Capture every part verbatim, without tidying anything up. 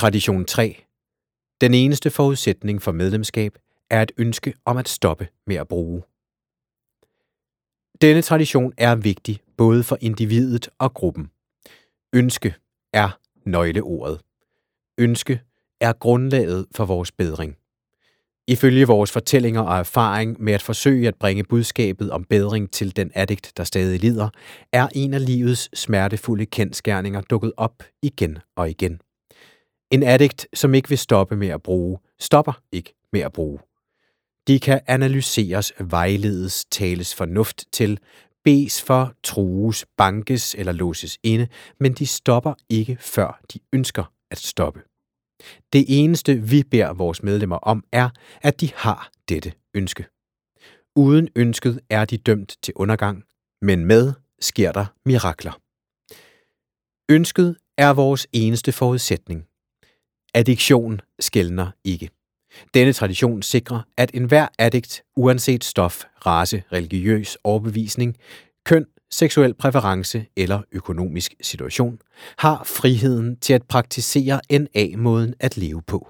Tradition tre. Den eneste forudsætning for medlemskab er et ønske om at stoppe med at bruge. Denne tradition er vigtig både for individet og gruppen. Ønske er nøgleordet. Ønske er grundlaget for vores bedring. Ifølge vores fortællinger og erfaring med at forsøge at bringe budskabet om bedring til den addikt, der stadig lider, er en af livets smertefulde kendsgerninger dukket op igen og igen. En addikt, som ikke vil stoppe med at bruge, stopper ikke med at bruge. De kan analyseres, vejledes, tales fornuft til, bes for, trues, bankes eller låses inde, men de stopper ikke, før de ønsker at stoppe. Det eneste, vi beder vores medlemmer om, er, at de har dette ønske. Uden ønsket er de dømt til undergang, men med sker der mirakler. Ønsket er vores eneste forudsætning. Addiktion skelner ikke. Denne tradition sikrer, at enhver addikt, uanset stof, race, religiøs overbevisning, køn, seksuel præference eller økonomisk situation, har friheden til at praktisere N A-måden at leve på.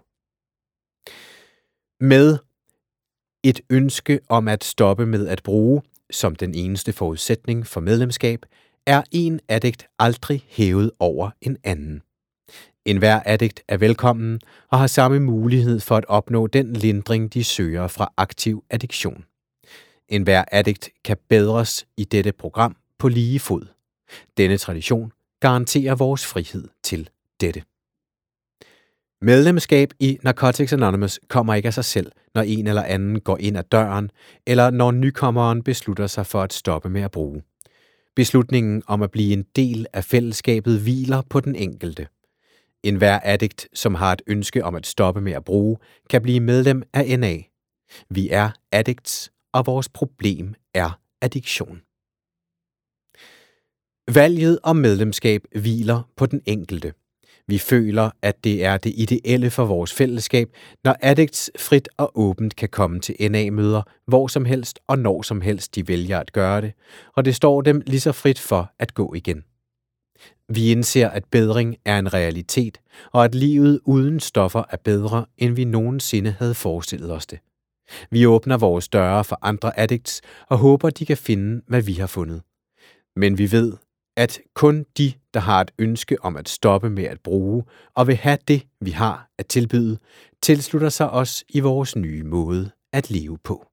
Med et ønske om at stoppe med at bruge, som den eneste forudsætning for medlemskab, er en addikt aldrig hævet over en anden. Enhver addikt er velkommen og har samme mulighed for at opnå den lindring, de søger fra aktiv addiktion. Enhver addikt kan bedres i dette program på lige fod. Denne tradition garanterer vores frihed til dette. Medlemskab i Narcotics Anonymous kommer ikke af sig selv, når en eller anden går ind ad døren, eller når nykommeren beslutter sig for at stoppe med at bruge. Beslutningen om at blive en del af fællesskabet hviler på den enkelte. Enhver addikt, som har et ønske om at stoppe med at bruge, kan blive medlem af N A. Vi er addicts, og vores problem er addiktion. Valget om medlemskab hviler på den enkelte. Vi føler, at det er det ideelle for vores fællesskab, når addicts frit og åbent kan komme til N A-møder, hvor som helst og når som helst de vælger at gøre det, og det står dem lige så frit for at gå igen. Vi indser, at bedring er en realitet, og at livet uden stoffer er bedre, end vi nogensinde havde forestillet os det. Vi åbner vores døre for andre addicts og håber, de kan finde, hvad vi har fundet. Men vi ved, at kun de, der har et ønske om at stoppe med at bruge og vil have det, vi har at tilbyde, tilslutter sig os i vores nye måde at leve på.